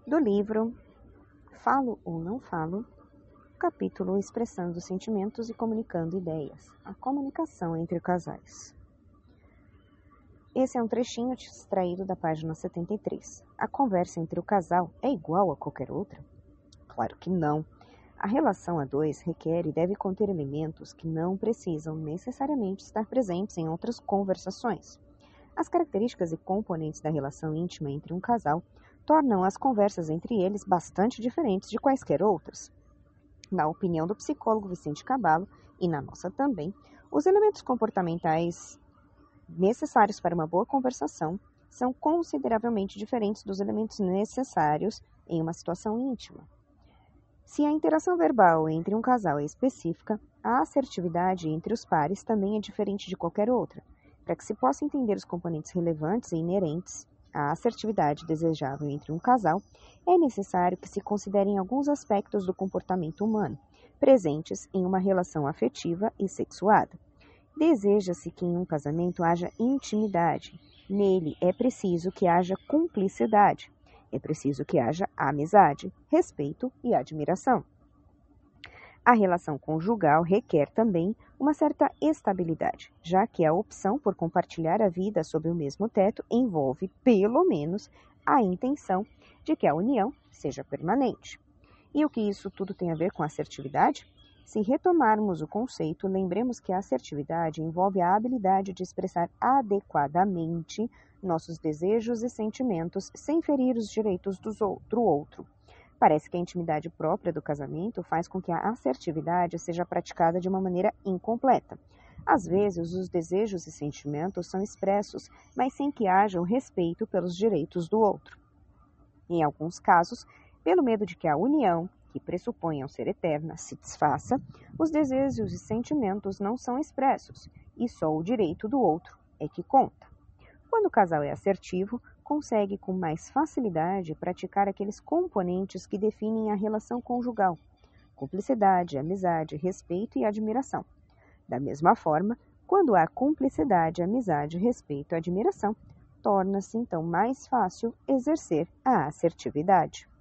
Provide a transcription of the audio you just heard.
do livro Falo ou Não Falo, capítulo Expressando Sentimentos e Comunicando Ideias, a comunicação entre casais. Esse é um trechinho extraído da página 73. A conversa entre o casal é igual a qualquer outra? Claro que não. A relação a dois requer e deve conter elementos que não precisam necessariamente estar presentes em outras conversações. As características e componentes da relação íntima entre um casal tornam as conversas entre eles bastante diferentes de quaisquer outras. Na opinião do psicólogo Vicente Caballo, e na nossa também, os elementos comportamentais necessários para uma boa conversação são consideravelmente diferentes dos elementos necessários em uma situação íntima. Se a interação verbal entre um casal é específica, a assertividade entre os pares também é diferente de qualquer outra. Para que se possa entender os componentes relevantes e inerentes à assertividade desejável entre um casal, é necessário que se considerem alguns aspectos do comportamento humano, presentes em uma relação afetiva e sexuada. Deseja-se que em um casamento haja intimidade. Nele é preciso que haja cumplicidade. É preciso que haja amizade, respeito e admiração. A relação conjugal requer também uma certa estabilidade, já que a opção por compartilhar a vida sob o mesmo teto envolve, pelo menos, a intenção de que a união seja permanente. E o que isso tudo tem a ver com assertividade? Se retomarmos o conceito, lembremos que a assertividade envolve a habilidade de expressar adequadamente nossos desejos e sentimentos sem ferir os direitos do outro. Parece que a intimidade própria do casamento faz com que a assertividade seja praticada de uma maneira incompleta. Às vezes, os desejos e sentimentos são expressos, mas sem que haja o respeito pelos direitos do outro. Em alguns casos, pelo medo de que a união, que pressupõe ao ser eterna, se desfaça, os desejos e sentimentos não são expressos, e só o direito do outro é que conta. Quando o casal é assertivo, consegue com mais facilidade praticar aqueles componentes que definem a relação conjugal: cumplicidade, amizade, respeito e admiração. Da mesma forma, quando há cumplicidade, amizade, respeito e admiração, torna-se então mais fácil exercer a assertividade.